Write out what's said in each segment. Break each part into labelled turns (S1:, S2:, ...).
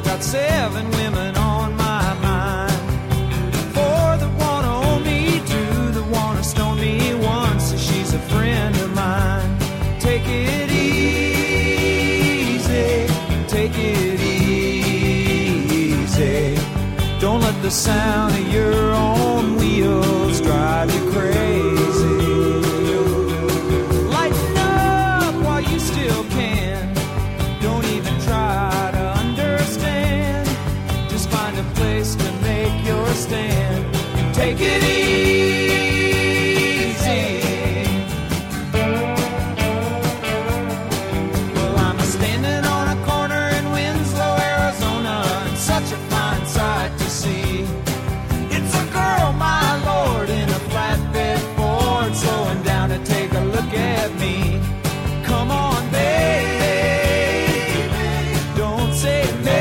S1: got 7 women on my mind. 4 that wanna own me, 2 that wanna stone me, 1 says she's a friend of mine. Take it easy, take it easy. Don't let the sound of your own wheels drive you crazy. Lighten up while you still can. Don't even try to understand. Just find a place to make your stand and take it easy. Well, I'm standing on a corner in Winslow, Arizona, and such a fine sight to see. It's a girl, my lord, in a flatbed Ford, slowing down to take a look at me. Come on, baby, don't say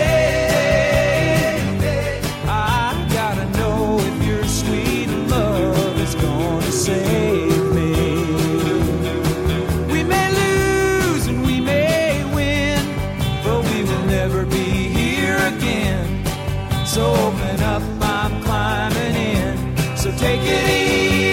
S1: maybe. I gotta know if your sweet love is gonna save me. We may lose and we may win, but we will never be here again. So open up, I'm climbing in. So take it easy.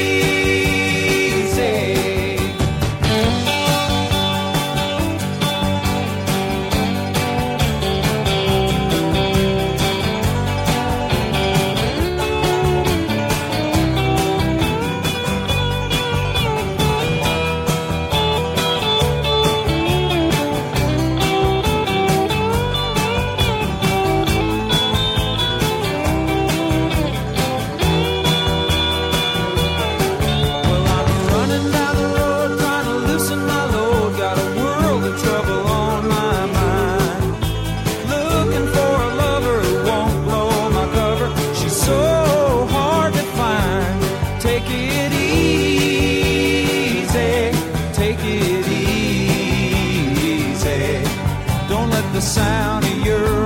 S1: Well, I'm running down the road trying to loosen my load. Got a world of trouble on my mind. Looking for a lover who won't blow my cover. She's so hard to find. Take it easy, take it easy. Don't let the sound of your